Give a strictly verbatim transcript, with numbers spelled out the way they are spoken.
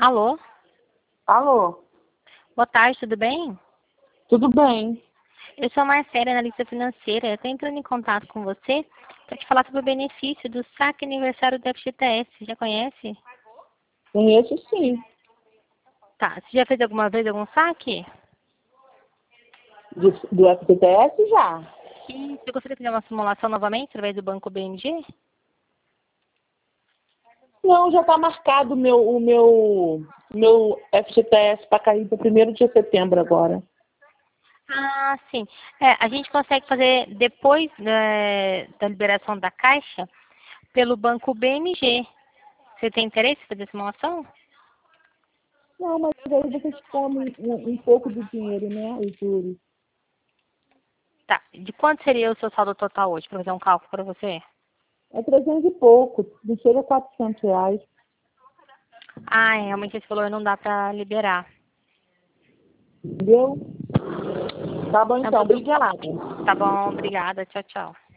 Alô? Alô? Boa tarde, tudo bem? Tudo bem? Eu sou a Marcela, analista financeira. Eu estou entrando em contato com você para te falar sobre o benefício do saque aniversário do F G T S. Já conhece? Conheço sim. Tá. Você já fez alguma vez algum saque? Do, do F G T S já. E você gostaria de fazer uma simulação novamente através do Banco B M G? Não, já está marcado o meu, o meu, meu F G T S para cair para primeiro de setembro agora. Ah, sim. É, a gente consegue fazer depois né, da liberação da Caixa pelo Banco B M G. Você tem interesse em fazer simulação? Não, mas aí vocês comem um, um pouco do dinheiro, né? Os juros. Tá. De quanto seria o seu saldo total hoje, para fazer um cálculo para você? É trezentos e pouco, não chega a quatrocentos reais. Ah, realmente esse valor não dá para liberar. Entendeu? Tá bom Então, então, tudo... obrigada. Tá bom, obrigada. Tchau, tchau.